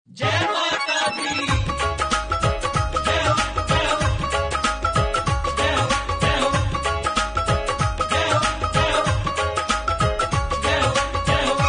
जय माता दी। जय हो जय हो जय हो जय हो जय हो जय हो जय हो जय हो।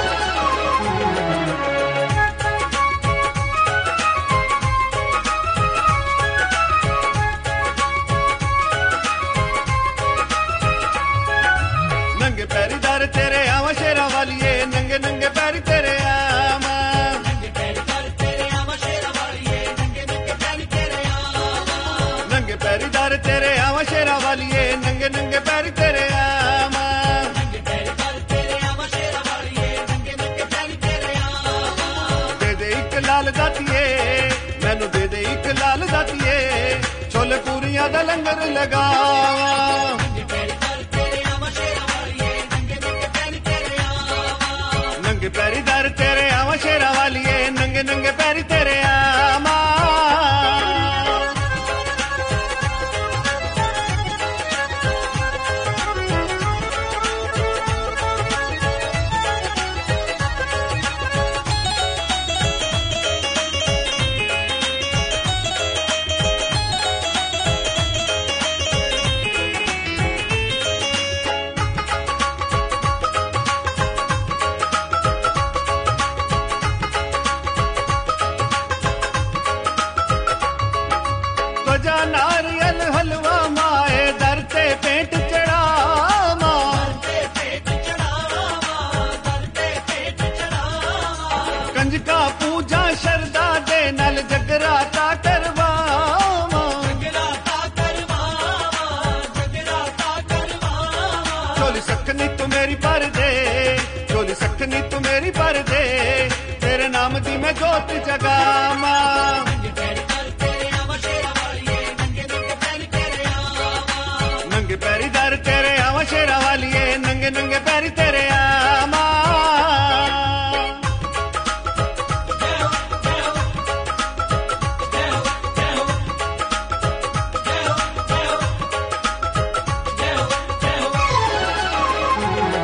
नंगे पैरी दर तेरे आवा शेरा वालिए, नंगे नंगे पैरी तेरे आवा, नंगे पैर कर तेरे आवा शेरा वालिए, नंगे नंगे पैर तेरे आवा। नंगे पैरी दर तेरे आवा शेरा वालिए, नंगे नंगे पैरी तेरे आवा। नंगे पैर कर तेरे आवा शेरा वालिए, नंगे नंगे पैर तेरे आवा। दे दे एक लाल दातिए, मैनू दे दे एक लाल दातिए, छोले पूरियां दा लंगर लगावा। नंगे पैर कर तेरे आवा शेरा वालिए, नंगे नंगे पैर तेरे आवा। नंगे पैरी दर तेरे आवा शेरा वालिए, नंगे नंगे पैरी तेरे आवा। त्वजा नारियल हलवा माए दर ते पेंट चढ़ावा। ते पेट चढ़ावा, दर ते पेट चढ़ावा। कंजका पूजा शरदा दे नल जगराता करवावा। जगराता करवावा, जगराता करवावा। चोली सखनी तू मेरी पर दे, चोली सखनी तू मेरी पर दे, तेरे नाम दी मैं जोत जगावा। नंगे पैर कर तेरे आवा शेरा वालिए, नंगे नंगे पैर तेरे आवा। नंगे पैरी दर तेरे आवा शेरा वालिए, नंगे नंगे पैरी तेरे आवा। जय हो जय हो जय हो जय हो जय हो जय हो जय हो जय हो।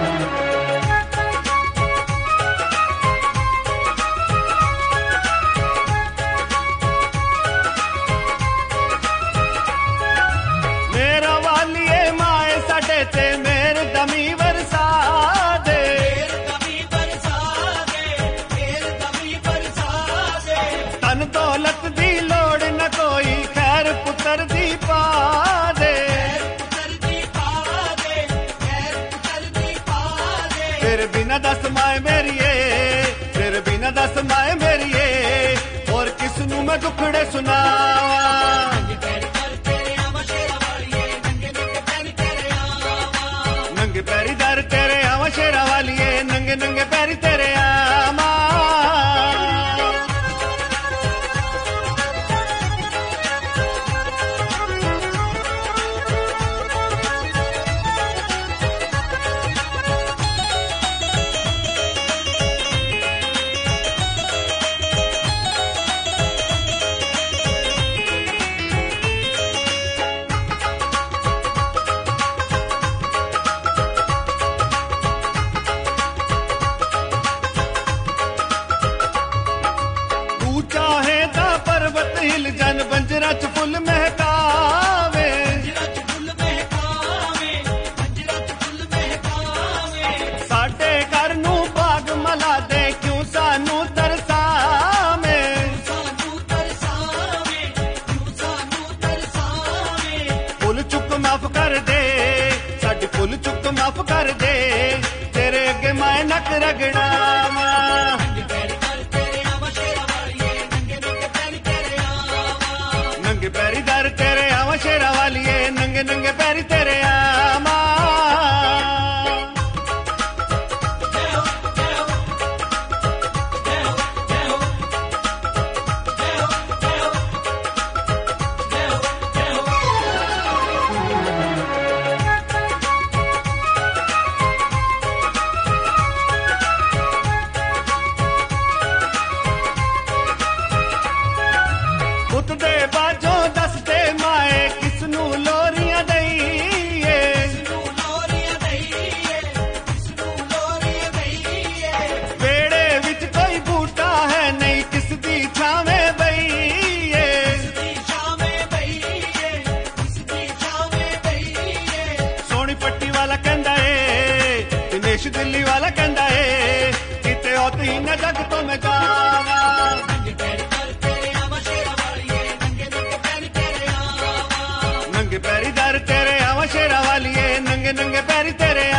मेरा वालिए माए साडे ते मेरे दमी वरसा दे। तेर दमी बरसा दे, तेर दमी बरसा दे। तन दौलत दी लोड़ न कोई, खैर पुत्र दी पा दे। पुत्र दी पा दे, खैर पुत्र दी पा दे। तेरे बिना दस माए मेरिए, तेरे बिना दस माए मेरिए, और किसनू मैं दुखड़े सुनावा। नंगे पैर कर तेरे आवा शेरा वालिए, नंगे नंगे पैर तेरे आवा। नंगे पैरी दर तेरे आवा शेरा वालिए, नंगे नंगे पैरी तेरे आवा। तू चाहे ता पर्वत हिल जन बंजरा च फुल महकावे। मंजरा च फुल महकावे, मंजरा च फुल महकावे। साडे घर नू बाग मला दे, क्यों सानू तरसावे। सानू तरसावे, तू सानू तरसावे। फुल चुक माफ कर दे, साडी फुल चुक माफ कर दे, तेरे अगे मैं नक रगड़ावा। नंगे पैर कर तेरे आवा शेरा वालिए, नंगे नंगे पैर तेरे आवा। नंगे पैरी दर तेरे आवा शेरा वालिए, नंगे नंगे पैरी तेरे आवा। जय हो जय हो जय हो जय हो जय हो जय हो जय हो जय हो। पुत दे बाजों दसदे माए, किसनू लोरियां दईए। रमेश दिल्ली वाला कहंदा है किते होती ही न जग तो मैं जावा नंगे पैरी दर तेरे आवा शेरा वालिए नंगे नंगे पैरी तेरे आवा नंगे पैरी दर तेरे आवा शेरा वालिए नंगे नंगे पैरी तेरे